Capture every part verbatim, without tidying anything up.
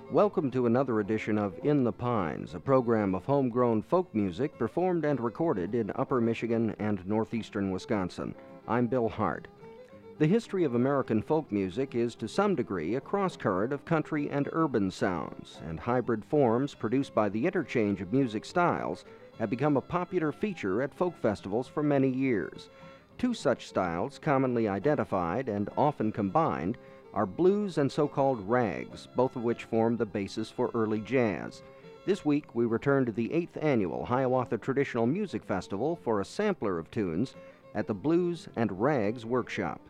Welcome to another edition of In the Pines, a program of homegrown folk music performed and recorded in Upper Michigan and northeastern Wisconsin. I'm Bill Hart. The history of American folk music is to some degree a cross-current of country and urban sounds, and hybrid forms produced by the interchange of music styles have become a popular feature at folk festivals for many years. Two such styles, commonly identified and often combined, are blues and so-called rags, both of which form the basis for early jazz. This week, we return to the eighth annual Hiawatha Traditional Music Festival for a sampler of tunes at the Blues and Rags Workshop.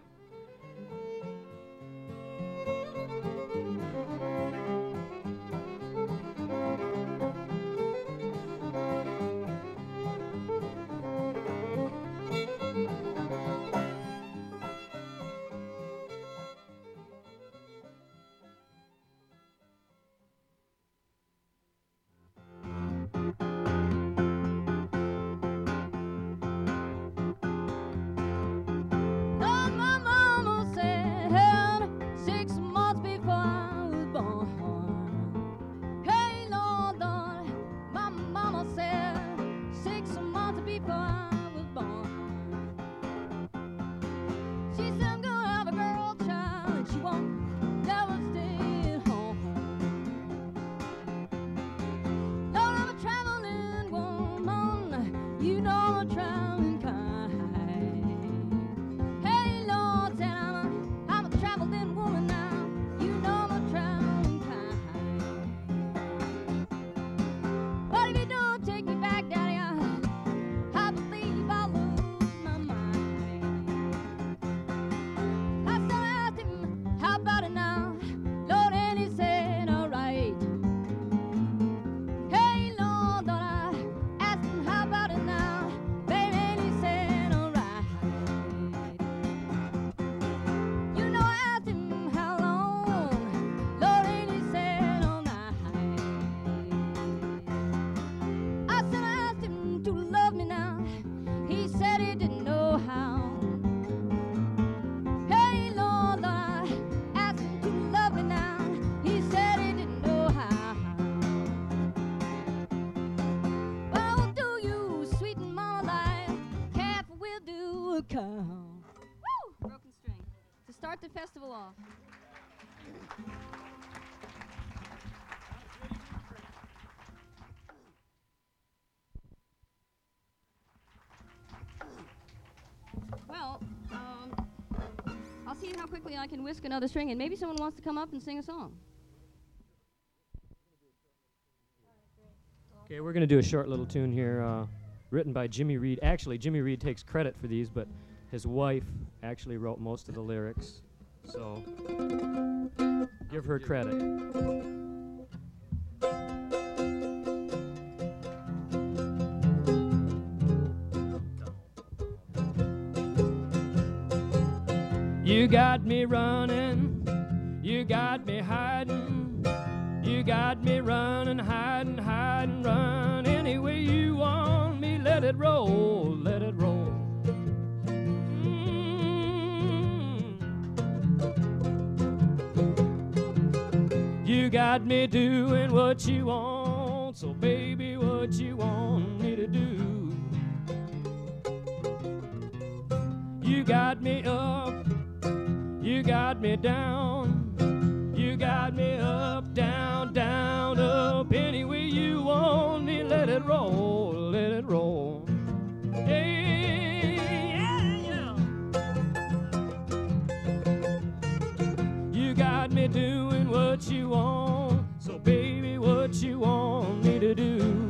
Start the festival off. Well, um, I'll see how quickly I can whisk another string, and maybe someone wants to come up and sing a song. Okay, we're going to do a short little tune here, uh, written by Jimmy Reed. Actually, Jimmy Reed takes credit for these, but his wife actually wrote most of the lyrics, so give her credit. You got me running, you got me hiding, you got me running, hiding, hiding, run any way you want me, let it roll, let it roll. You got me doing what you want, so baby, what you want me to do? You got me up, you got me down, you got me up, down, down, up, any way you want me, let it roll, let it roll. Hey, yeah, yeah. You got me doing what you want, so baby, what you want me to do?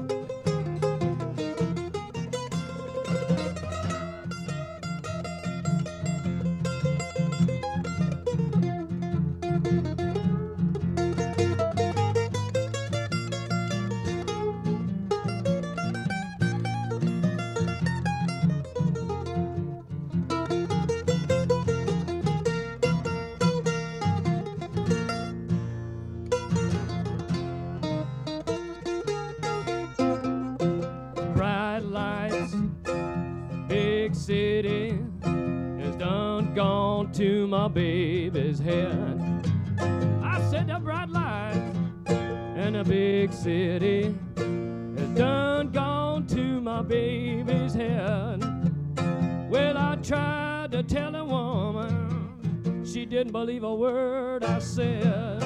City has done gone to my baby's head. I said the bright lights, and a big city has done gone to my baby's head. Well, I tried to tell a woman, she didn't believe a word I said.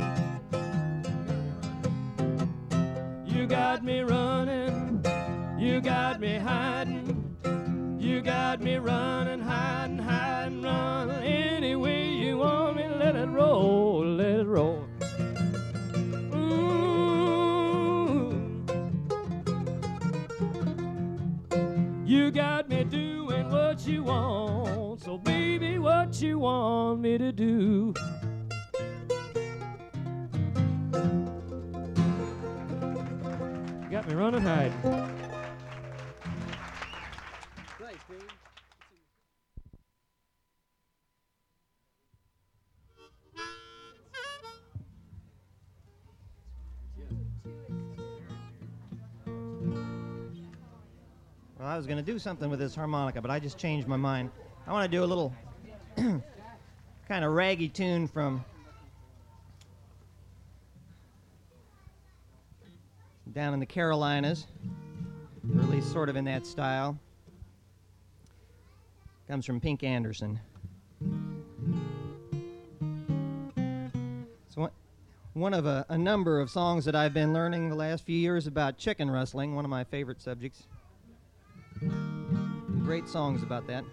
You got me running, you got me hiding, you got me running, hiding, hiding, running. Any way you want me, let it roll, let it roll. You got me doing what you want, so baby, what you want me to do? You got me running hide. Thanks, Steve. Well, I was going to do something with this harmonica, but I just changed my mind. I want to do a little kind of raggy tune from down in the Carolinas, or at least sort of in that style. Comes from Pink Anderson. It's one, one of a, a number of songs that I've been learning the last few years about chicken rustling, one of my favorite subjects. Great songs about that.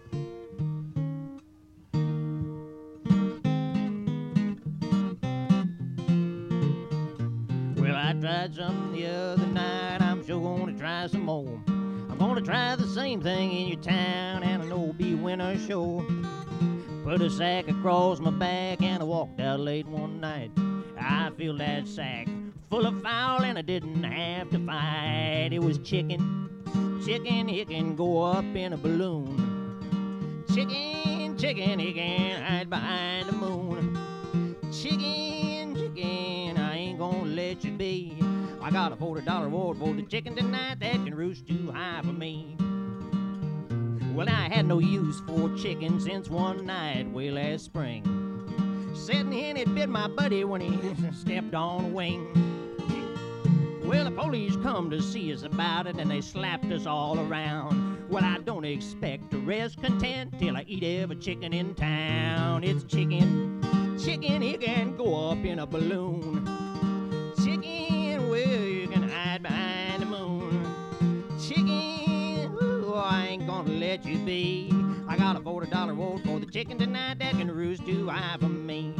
Well, I tried something the other night, I'm sure gonna try some more. I'm gonna try the same thing in your town, and I know it'll be winter sure. Put a sack across my back, and I walked out late one night. I feel that sack full of foul, and I didn't have to fight. It was chicken. Chicken, he can go up in a balloon. Chicken, chicken, he can hide behind the moon. Chicken, chicken, I ain't gonna let you be. I got a forty dollar reward for the chicken tonight that can roost too high for me. Well, I had no use for chicken since one night way last spring. Sitting here and it bit my buddy when he stepped on a wing. Well, the police come to see us about it, and they slapped us all around. Well, I don't expect to rest content till I eat every chicken in town. It's chicken, chicken, he can go up in a balloon. Chicken, well, you can hide behind the moon. Chicken, ooh, I ain't gonna let you be. I got a forty dollar reward for the chicken tonight that can roost too high for me.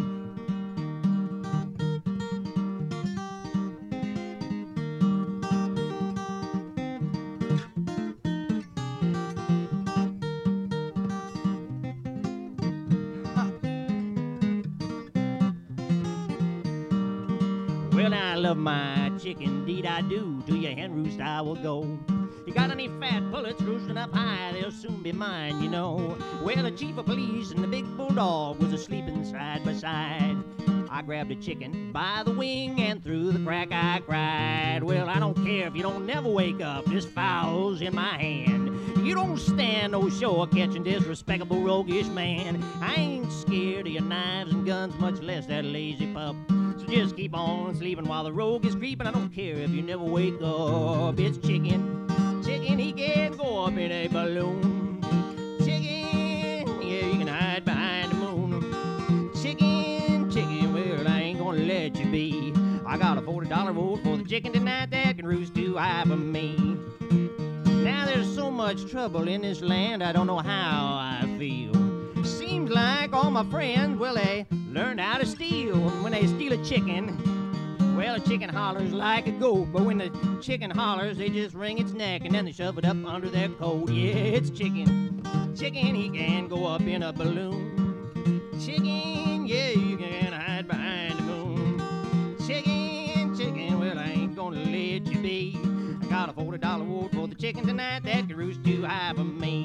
Well, I love my chicken, indeed I do. To your hen roost I will go. You got any fat pullets roosting up high, they'll soon be mine, you know. Well, the chief of police and the big bulldog was a-sleeping side by side. I grabbed a chicken by the wing, and through the crack I cried. Well, I don't care if you don't never wake up, this fowl's in my hand. You don't stand no show of catching this respectable roguish man. I ain't scared of your knives and guns, much less that lazy pup. So just keep on sleeping while the rogue is creeping. I don't care if you never wake up. It's chicken, chicken, he can go up in a balloon. Chicken, yeah, you can hide behind the moon. Chicken, chicken, well, I ain't gonna let you be. I got a forty dollar reward for the chicken tonight that can roost too high for me. Now there's so much trouble in this land, I don't know how I feel. Seems like all my friends, well, they learned how to steal. When they steal a chicken, well, a chicken hollers like a goat. But when the chicken hollers, they just wring its neck and then they shove it up under their coat. Yeah, it's chicken. Chicken, he can go up in a balloon. Chicken, yeah, you can hide behind the moon. Chicken, chicken, well, I ain't gonna let you be. I got a forty dollar reward for the chicken tonight that can roost too high for me.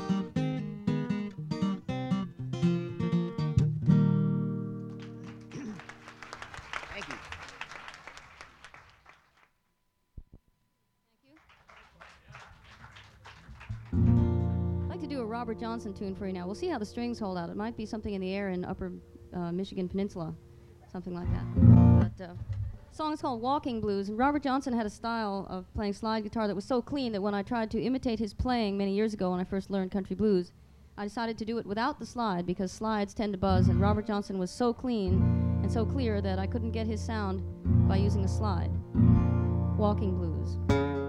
Thank you. I'd like to do a Robert Johnson tune for you now. We'll see how the strings hold out. It might be something in the air in upper uh, Michigan Peninsula, something like that. But uh, song is called Walking Blues, and Robert Johnson had a style of playing slide guitar that was so clean that when I tried to imitate his playing many years ago when I first learned country blues, I decided to do it without the slide because slides tend to buzz, and Robert Johnson was so clean and so clear that I couldn't get his sound by using a slide. Walking Blues.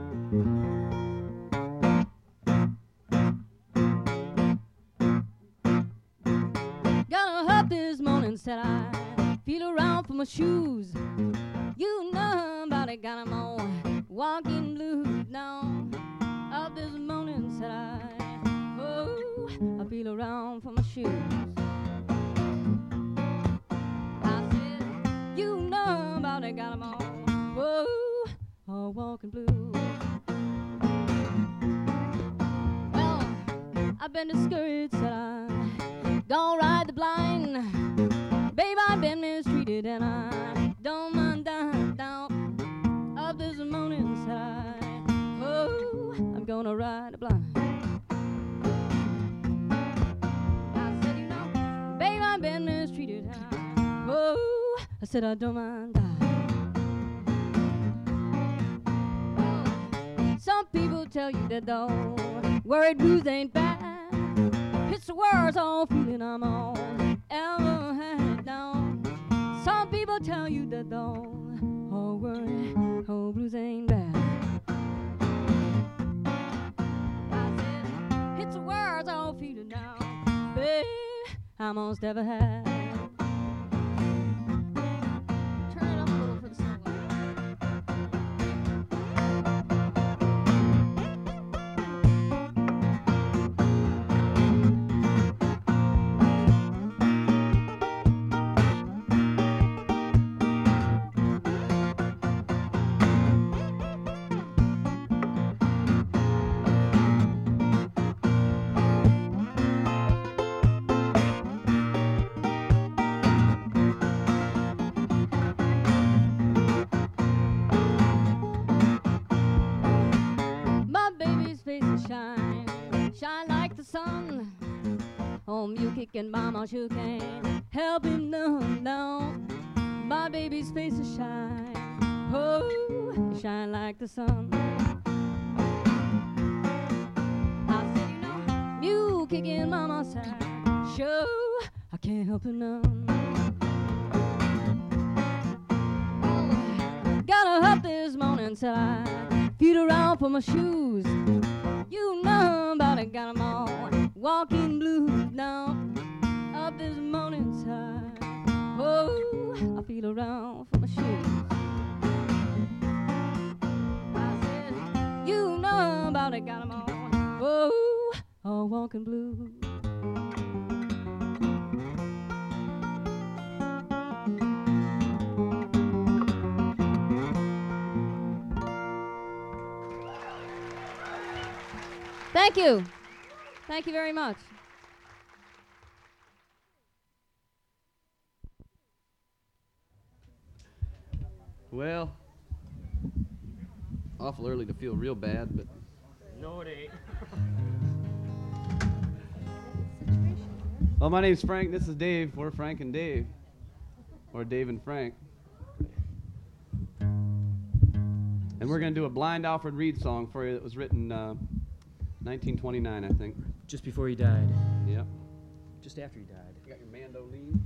Got up this morning, said I, feel around for my shoes. You know about it, got 'em on. Walking blues now. Up this morning, said I, oh, I feel around for my shoes. I said, you know about it, got 'em on. Whoa, oh, walking blues. Well, I've been discouraged, said I, don't ride the blind. Babe, I've been mistreated and I don't mind dying down. Up this morning, said I, oh, I'm gonna ride the blind. I said, you know, babe, I've been mistreated and I, oh, I said I don't mind dying. Well, some people tell you that though worried blues ain't bad. It's the worst all feeling I'm on, ever had it down. Some people tell you that though, oh worry, oh blues ain't bad. I said, it's the worst all feeling now, babe, I most ever had. Turn it up a little for the solo. Home you kicking, mama sure can't help him no, no. My baby's face is shine, oh, it shine like the sun. I said, you know, you kicking mama side, sure, I can't help it none. Oh, got up this morning, said I, feet around for my shoes. You know about it, got 'em on. Walking blues now. Up this morning side. Oh, I feel around for my shoes. I said, you know about it, got 'em on. Oh, oh, walking blues. Thank you. Thank you very much. Well, awful early to feel real bad, but... No, it ain't. Well, my name's Frank. This is Dave. We're Frank and Dave. Or Dave and Frank. And we're going to do a blind Alfred Reed song for you that was written uh, nineteen twenty-nine, I think. Just before he died. Yep. Just after he died. You got your mandolin?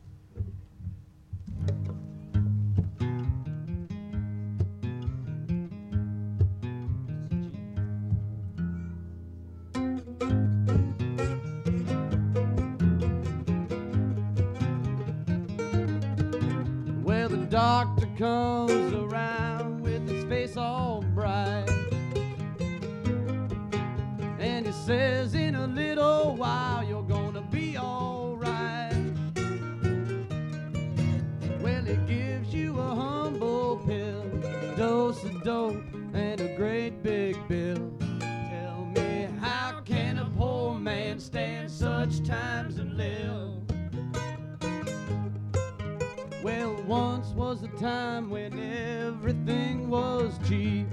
Well, the doctor comes around with his face all bright, and he says, in a little while you're gonna be all right. Well, he gives you a humble pill, dose of dope, and a great big bill. Tell me, how can a poor man stand such times and live? Well, once was a time when everything was cheap.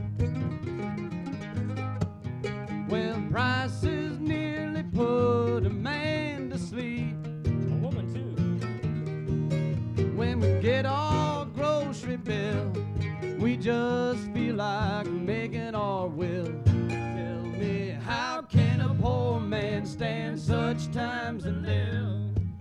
Well, prices nearly put a man to sleep. A woman, too. When we get our grocery bill, just feel like making our will. Tell me, how can a poor man stand such times and live?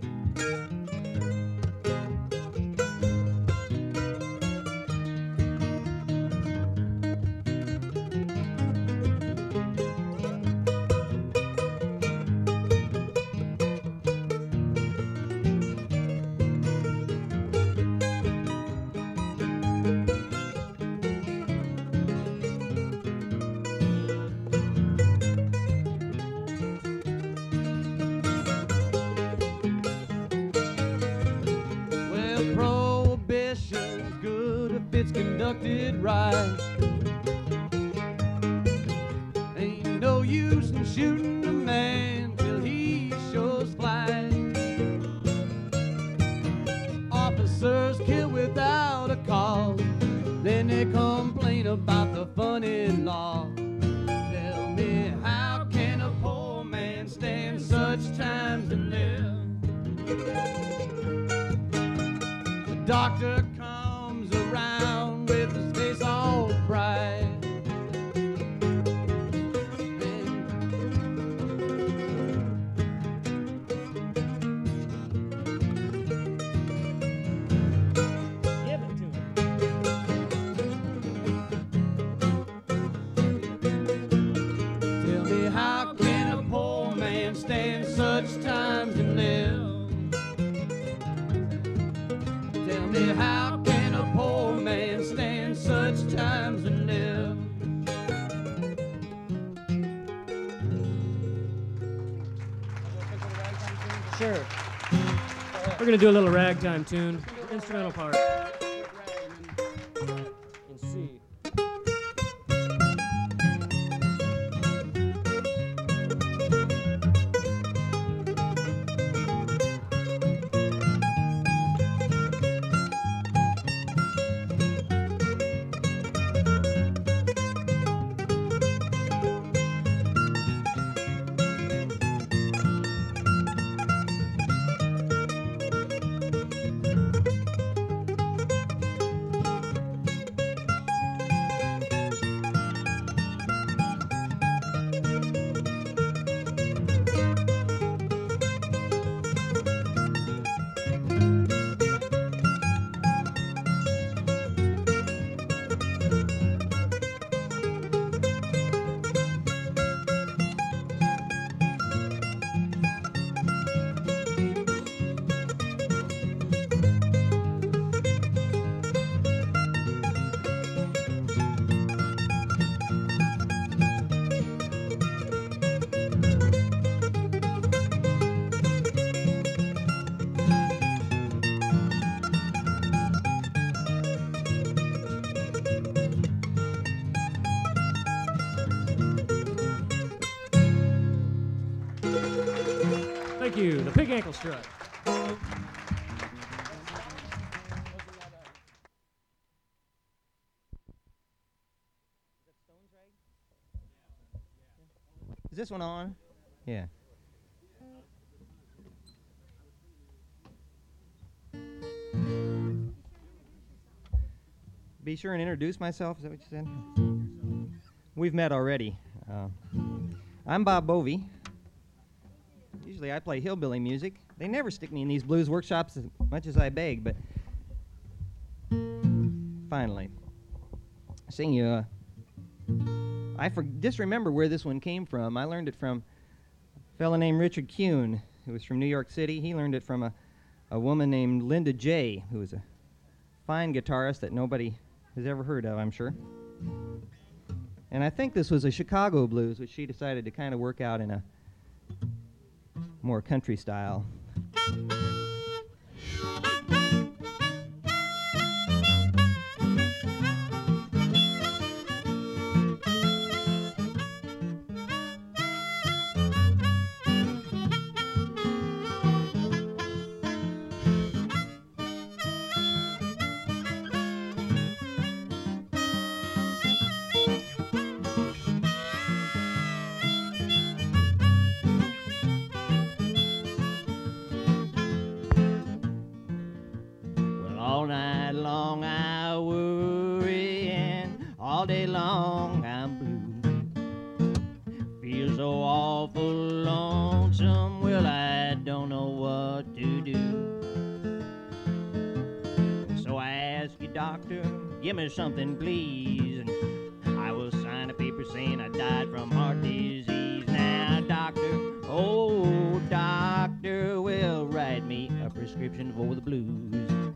Prohibition's good if it's conducted right. Ain't no use in shooting a man till he shows flight. Officers kill without a cause, then they complain about the fun in law. Tell me, how can a poor man stand such times and live? Doctor comes around with his face all bright. Give it to him. Tell me, how can a poor man stand such times and live? Tell me, how can a poor man stand such times and live? Sure. We're going to do a little ragtime tune, instrumental part. In C. Thank you, the Pig Ankle Strut. Is this one on? Yeah. Be sure and introduce myself. Is that what you said? We've met already. Uh, I'm Bob Bovey. Usually I play hillbilly music. They never stick me in these blues workshops as much as I beg, but finally. I sing you, uh, I for- disremember where this one came from. I learned it from a fellow named Richard Kuhn, who was from New York City. He learned it from a, a woman named Linda Jay, who was a fine guitarist that nobody has ever heard of, I'm sure. And I think this was a Chicago blues, which she decided to kind of work out in a more country style. all day long I'm blue. Feel so awful lonesome, well, I don't know what to do. So I ask you, doctor, give me something, please. And I will sign a paper saying I died from heart disease. Now, doctor, oh, doctor, will write me a prescription for the blues.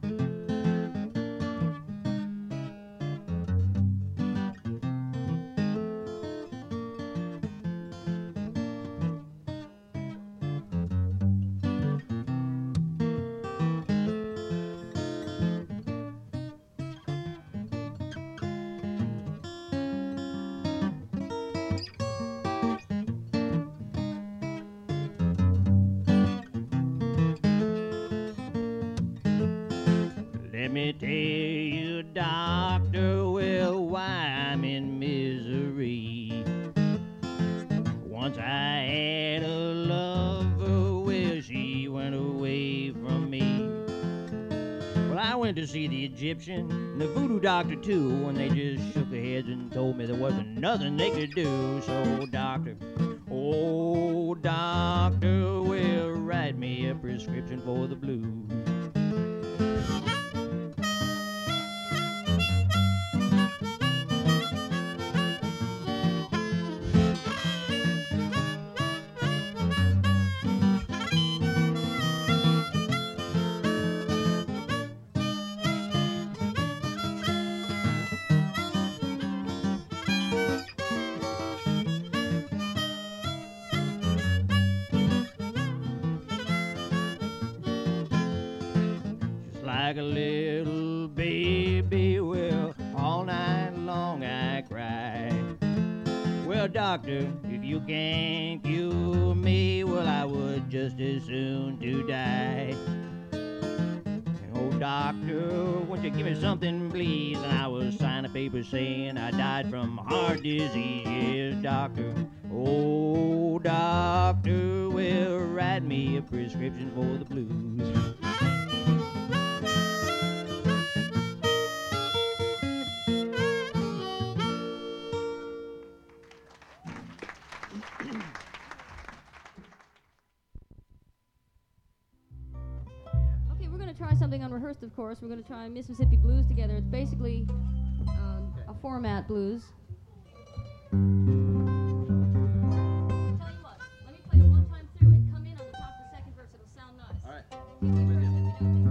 Let me tell you, doctor, well, why I'm in misery. Once I had a lover, well, she went away from me. Well, I went to see the Egyptian and the voodoo doctor, too, and they just shook their heads and told me there wasn't nothing they could do. So, doctor, oh, doctor, well, write me a prescription for the blues. Like a little baby, well, all night long I cry. Well, doctor, if you can't cure me, well, I would just as soon to die. Oh, doctor, won't you give me something, please? And I will sign a paper saying I died from heart disease. Yes, doctor. Oh, doctor, will write me a prescription for the blues. Okay, we're going to try something unrehearsed, of course. We're going to try Mississippi blues together. It's basically um, a format blues. Tell you what, let me play it one time through and come in on the top of the second verse. It'll sound nice. All right. If we rehearse it, we don't think-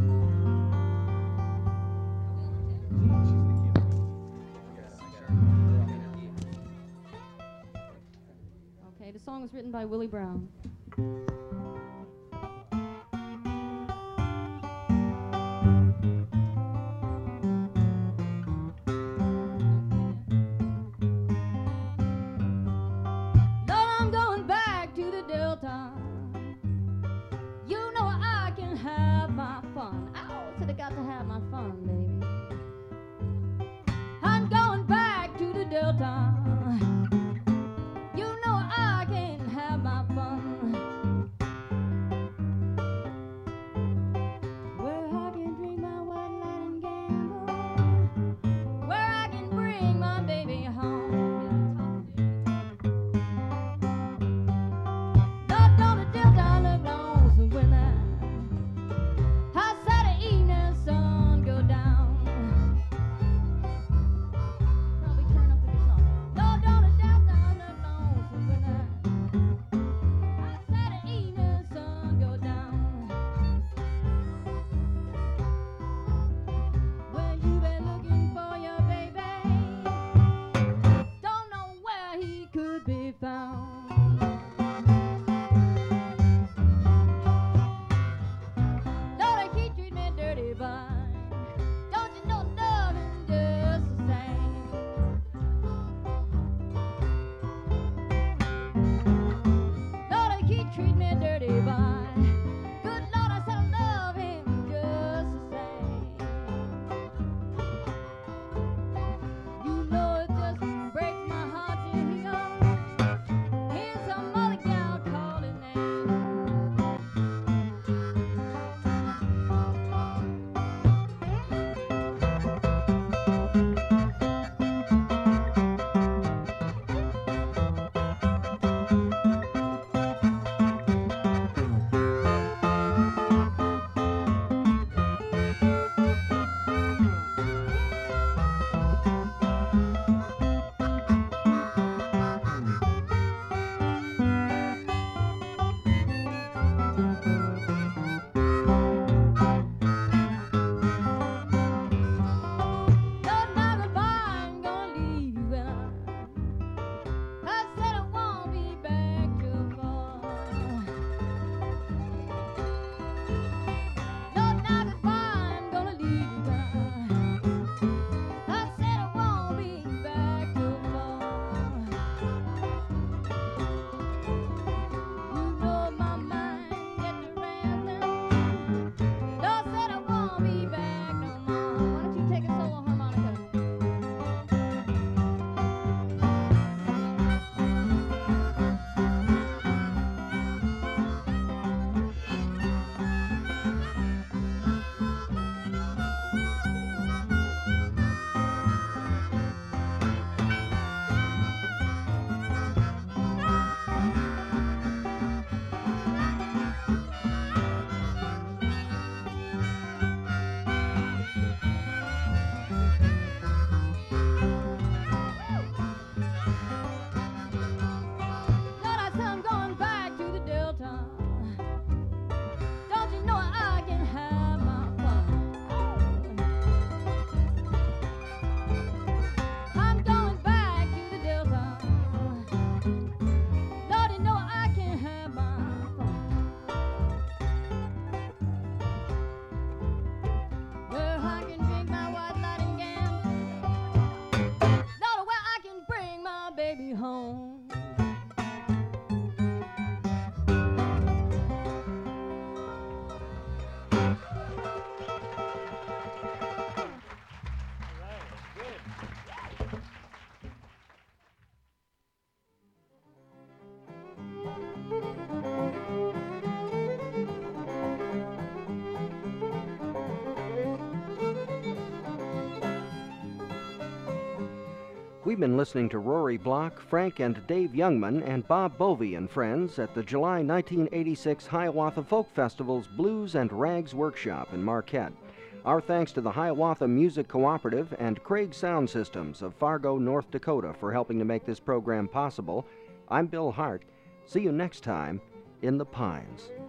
Okay, the song was written by Willie Brown. Lord, I'm going back to the Delta. You know I can have my fun. I always said I got to have my fun, baby. I'm going back to the Delta. You know I can have my fun. Where I can drink my white light and gamble. Where I can bring my baby home. Up on the Delta, I look lonesome when I hot Saturday evening sun go down. Probably turn up the guitar. We've been listening to Rory Block, Frank and Dave Youngman, and Bob Bovey and friends at the July nineteen eighty-six Hiawatha Folk Festival's Blues and Rags Workshop in Marquette. Our thanks to the Hiawatha Music Cooperative and Craig Sound Systems of Fargo, North Dakota for helping to make this program possible. I'm Bill Hart. See you next time in the Pines.